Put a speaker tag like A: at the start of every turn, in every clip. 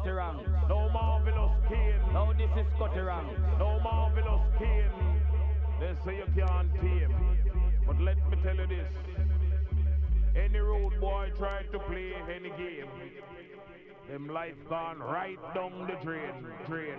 A: Scotty-Rang.
B: No marvelous king.
A: No, this is Scotty-Rang.
B: No marvelous king. They say you can't tame. But let me tell you this. Any rude boy try to play any game. Them life gone right down the drain. Drain.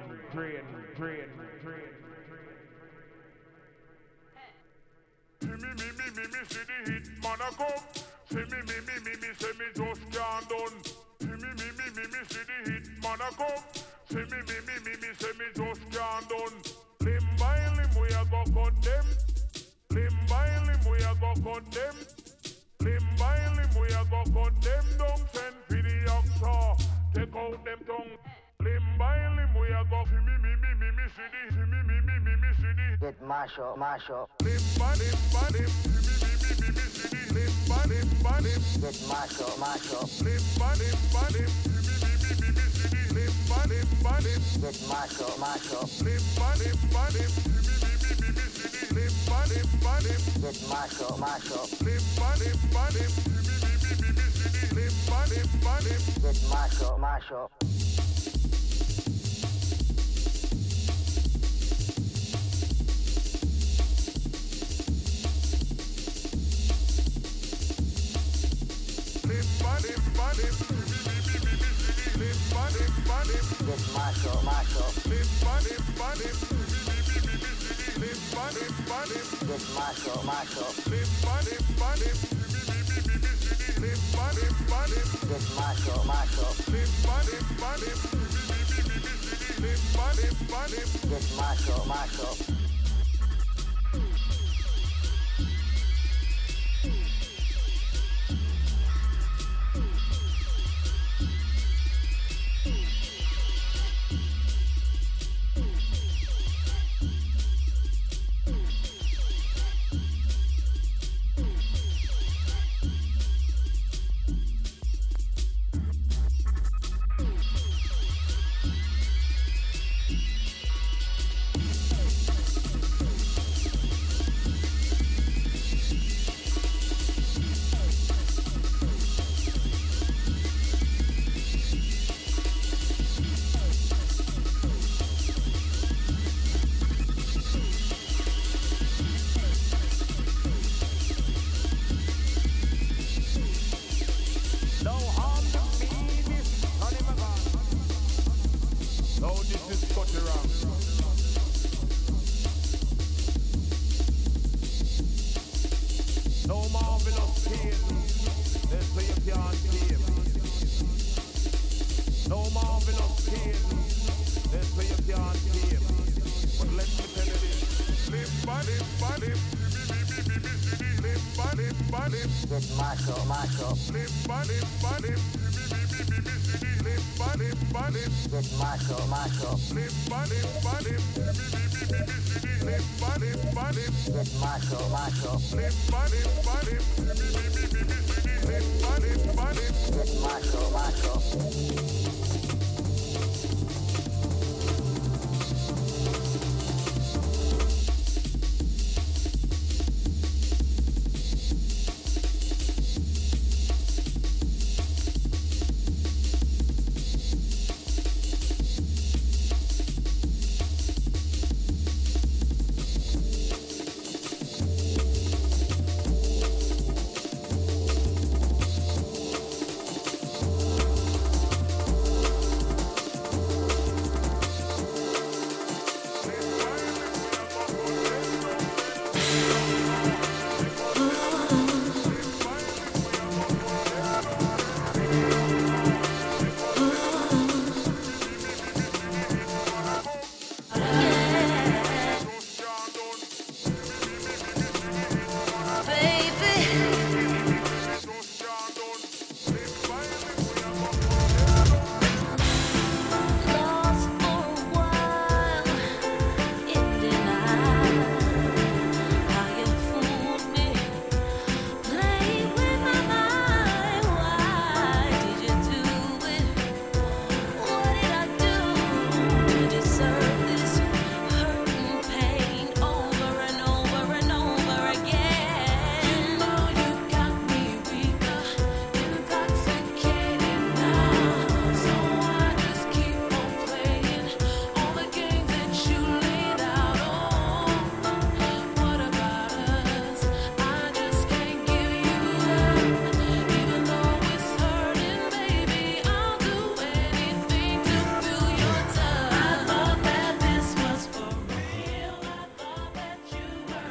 B: Me, see the hit man a come. See me, say me just can't done. See me, see the hit man a come. See me, say me just can't done. Limb by limb we a go cut them. Limb by limb we a go cut them. Limb by limb we a go cut them. Don't send for the oxa. Take out them tongue. Limb by limb we a go. See me, see the. See me, see the.
C: Get mash up.
B: Limb by limb. See me, see the. Limb by limb.
C: Get mash up.
B: Limb by limb. See me, see the. Limb by limb.
C: Get mash up.
B: Limb by limb. See me, see the. Limb by limb.
C: Get mash up.
B: Limb by limb. See me, see the. Limb by limb.
C: Get mash up. Get mash up. Get mash up.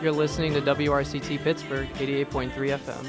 A: You're listening to WRCT Pittsburgh, 88.3 FM.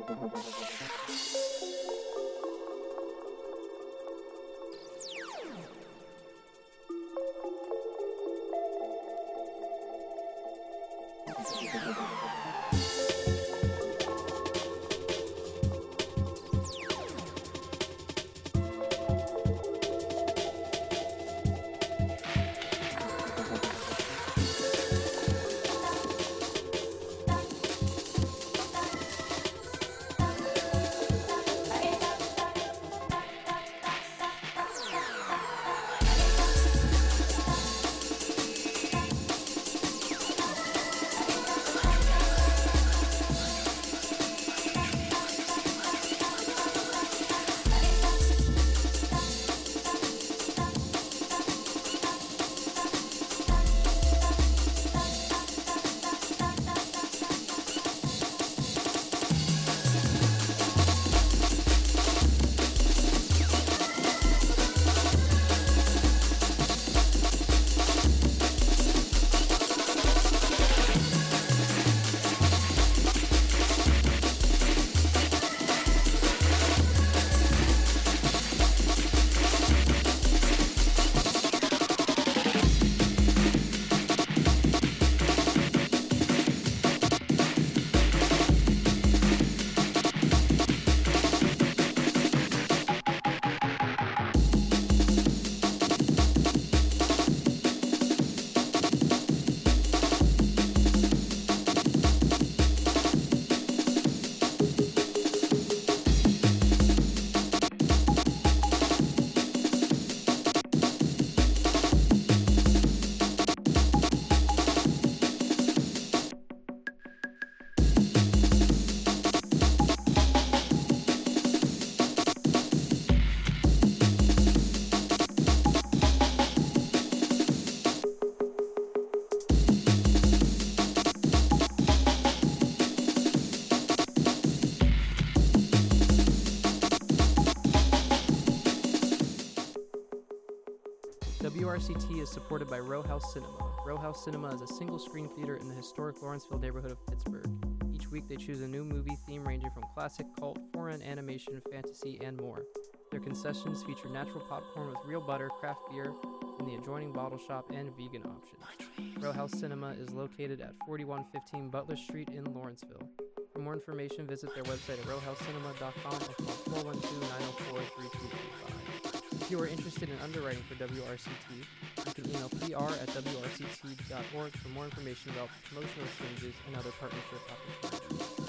A: WRCT is supported by Row House Cinema. Row House Cinema is a single-screen theater in the historic Lawrenceville neighborhood of Pittsburgh. Each week they choose a new movie theme ranging from classic, cult, foreign, animation, fantasy, and more. Their concessions feature natural popcorn with real butter, craft beer in the adjoining bottle shop, and vegan options. Row House Cinema is located at 4115 Butler Street in Lawrenceville. For more information, visit their website at rowhousecinema.com or call 412-904-3235. If you are interested in underwriting for WRCT, you can email pr@wrct.org for more information about promotional changes and other partnership opportunities.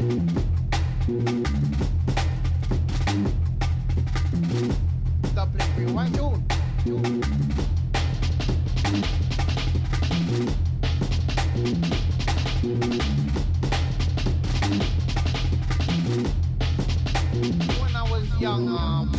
D: Double rewind tune. When I was young,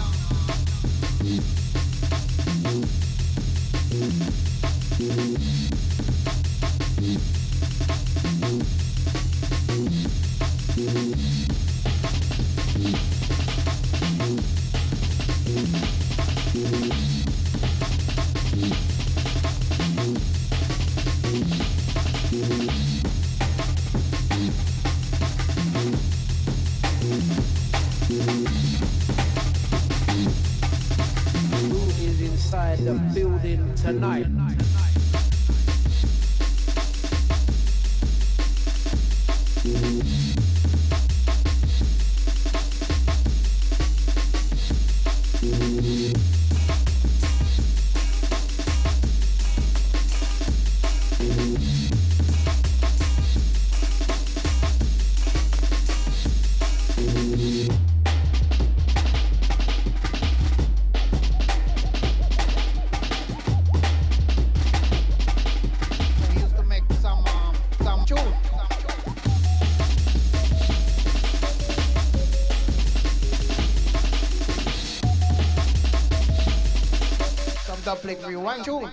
E: Who is inside the building tonight?
D: we used to make some tune. Some double rewind tune.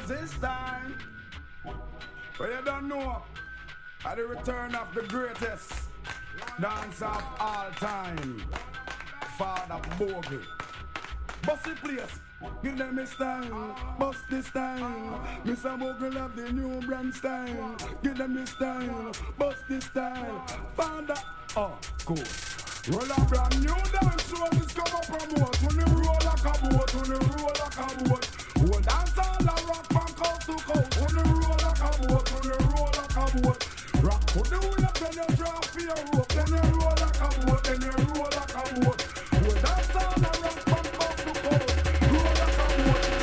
F: 'cause this time, well you don't know, at the return of the greatest dance of all time, Father Bogle. Bust the place, give them a style, bust the style. Mr. Bogle have the new brand style. Give them the style, bust the style. Father, oh, cool. Roll a brand new dance, so this come up from what? When you roll like a boat, when you roll like a boat. We'll dance all a rock from coast to coast. When you roll like a boat, when you roll like a boat. Rock for the wave, then you drop for your rope. Then you roll like a boat, then you roll like a boat. We'll dance all a rock from coast to coast. Roll like a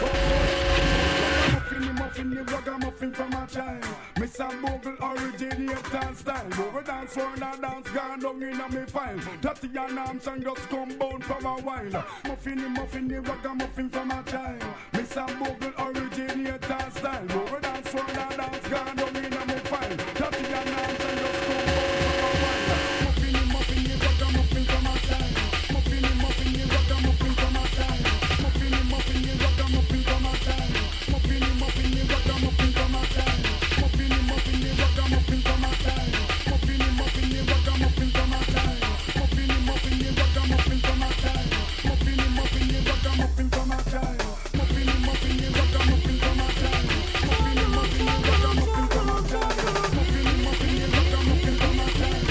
F: boat. Muffin, the ragamuffin from a child. Mr. Bogle originate dance style. Bogle dance for a dance gone down in a me file. Tatty and Armstrong just come bound for a while. Muffin, the ragamuffin from a child. Mr. Bogle originate dance style. Bogle dance for a dance gone down in a me file. Tatty and Armstrong just come bound for a while. Muffin, the ragamuffin from a child. Muffin, the ragamuffin from a child. Muffin, the ragamuffin from a child. Muffin, the ragamuffin from a child. Muffin, the ragamuffin from a child. Muffin, the ragamuffin from a child. Muffin, the ragamuffin from a child. Muffin, the ragamuffin from a child. Muffin, the ragamuffin from a child. Muffin, the ragamuffin from a child. Muffin, the ragamuffin from a child.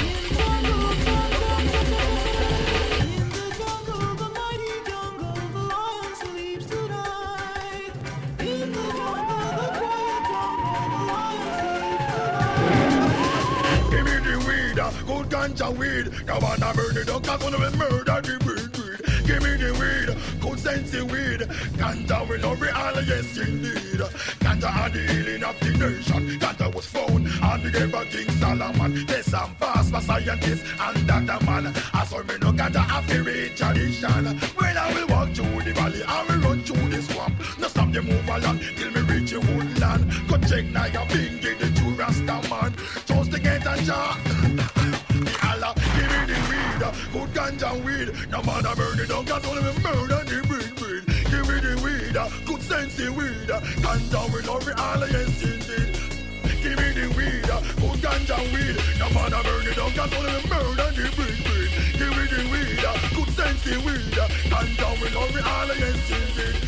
G: Good ganja weed, come on and burn it up, cause gonna be murder the breed. Give me the weed, good sense the weed. Ganja will not be all, yes indeed. Ganja had the healing of the nation. Ganja was found on the grave of King Solomon. There's some fast for scientists and Dr. Man. I saw me no ganja have the real tradition. When I will walk through the valley, I will run through the swamp. No stop the move along till me reach the woodland. Go check now your bingy, the true Rasta man. Just to get a shot. Give me the weed, good ganja weed. No man a burn it down, cause only me murder the breed. Give me the weed, good sense the weed. Ganja will not be all, yes indeed. Give me the weed, good ganja weed. No man a burn it down, cause only me murder the breed. Give me the weed, good sense the weed. Ganja will not be all, yes indeed.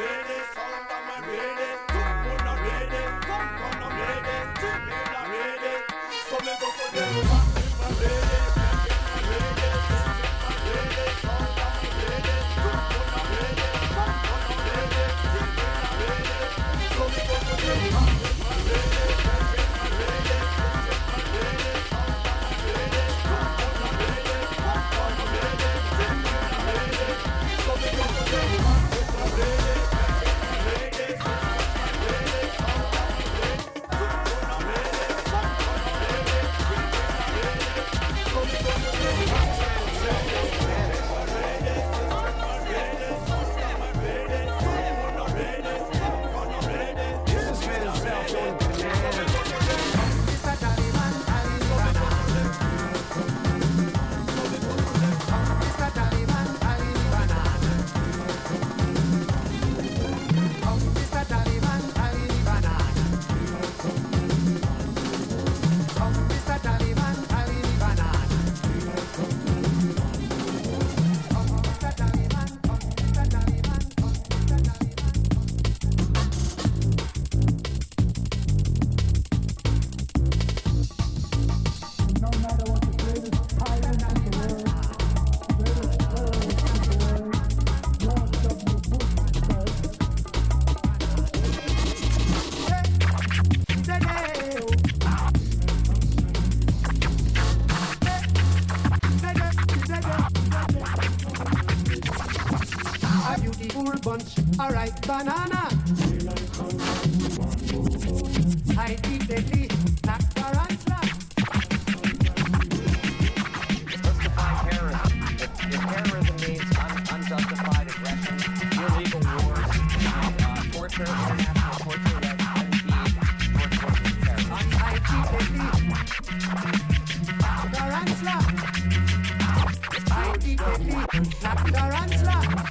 H: Ready, the whole bunch. Alright, banana. I eat deadly, not tarantula.
I: Justify terrorism. If terrorism means unjustified aggression, illegal wars, torture, international torture, that indeed torture terrorism.
H: I eat deadly, tarantula. I eat deadly, not tarantula.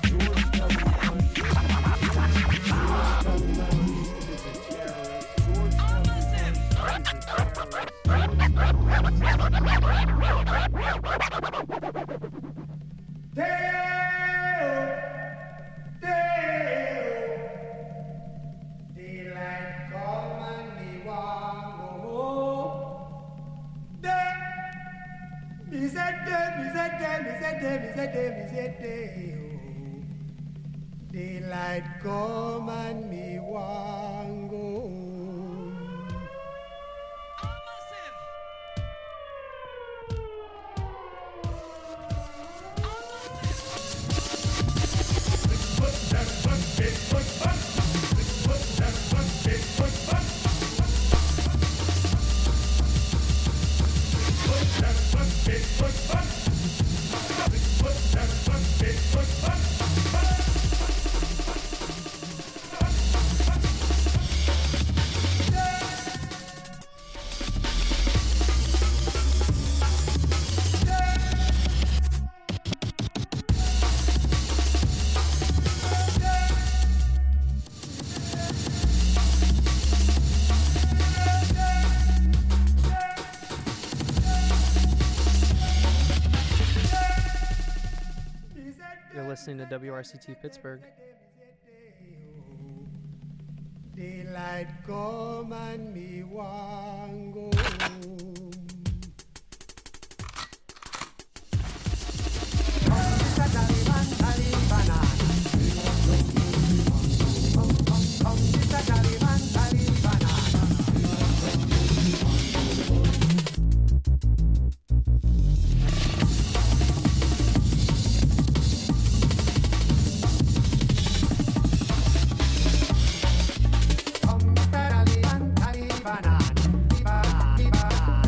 H: Daylight come and me want go home.
A: Listening to WRCT Pittsburgh.
H: Daylight come and me want go home. Mr. Taliban, banana. Mr. Taliban, banana. Banana.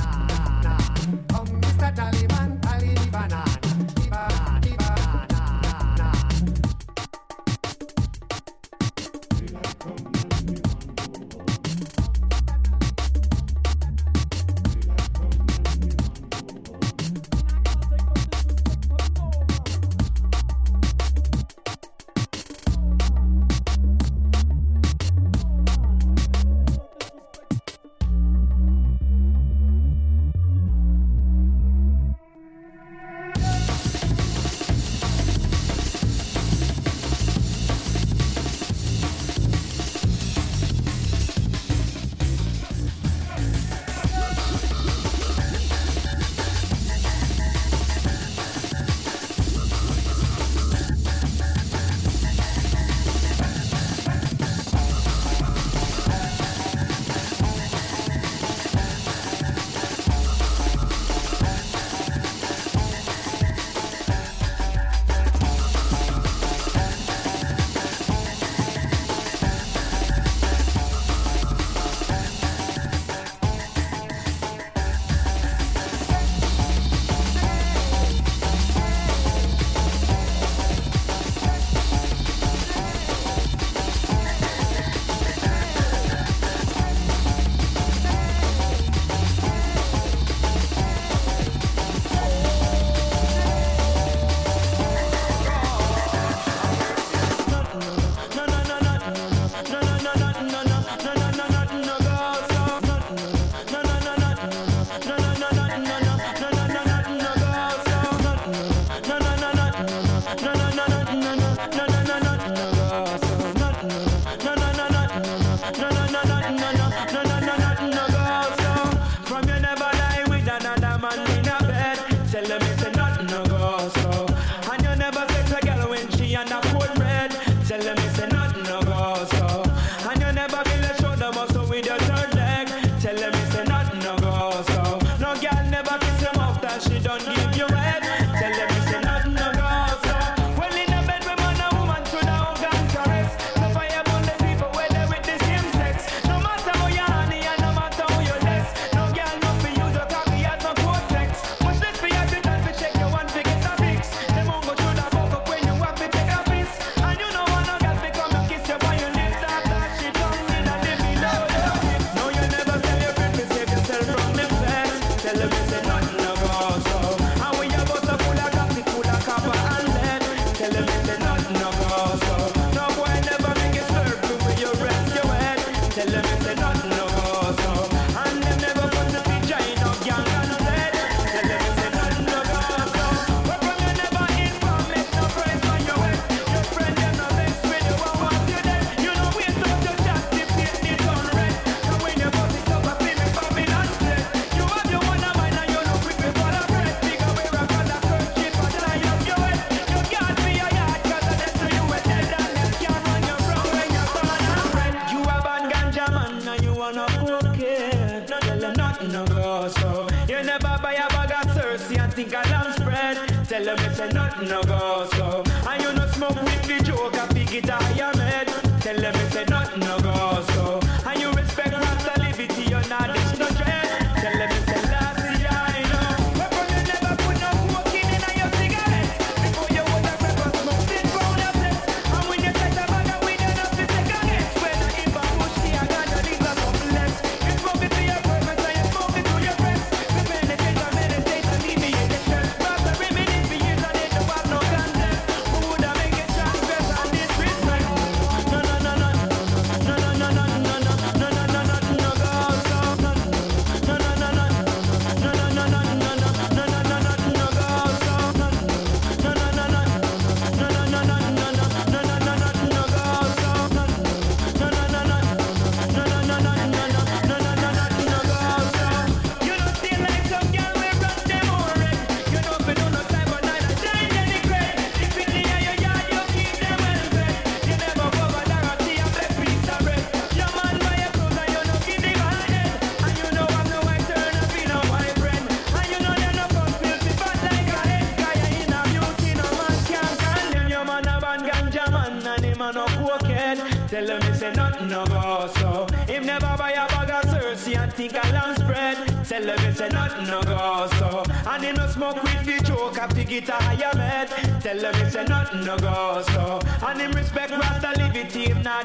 J: buy a bag of Cersei and think a lamb spread. Tell them it's a nothing no go so. And you no smoke with the joke and pick it out your head. Tell them it's a nothing no go so. And you respect Rasta liberty, you're not this no dread. Tell them it's a last year, I know. But from you never put no smoking in your cigarette. Before you would have ever smoked it round your place. And when you take a bag of weed, you're not the second guess. When I in Babush, the agenda is a couple less. You smoke it to your purpose and you smoke it to your friends. You meditate and alleviate the stress. Rasta reminisce for years and they don't have no content. Who would have make it transgress and disrespect? No, no, no, no. No, no, no, no, no, no, no, no, no, no, no, go so. No, no, no, no, no. No, no, no, no, no, no, no, no, no, no, no, go so. No, no, no, no, no. No, no, no, no, no, no, no, no, no, no, no, go so. No, no, no, no, no. No, no, no, no, no, no, no, no, no, no, go so. You don't feel like some girl will run them over it. You don't feel no time but night and shine any credit. If it's in your yard, you keep them well fed. You never cover Dorothy and black piece of bread. Your man buy your clothes and you don't give him a head. And you know I'm no white turn up in a white friend. And you know they're no fun filthy bad like a head guy. In a beauty no man can't condemn. Your man a ban ganja man and him a no cokehead. Tell him he say nothing no go so. Him never buy a bag of Cersei and think a lamb spread. Tell him he say nothing no go so. And him no smoke with the joke and pick it a higher head. Tell him he say nothing no go so. And him respect Rasta liberty, him not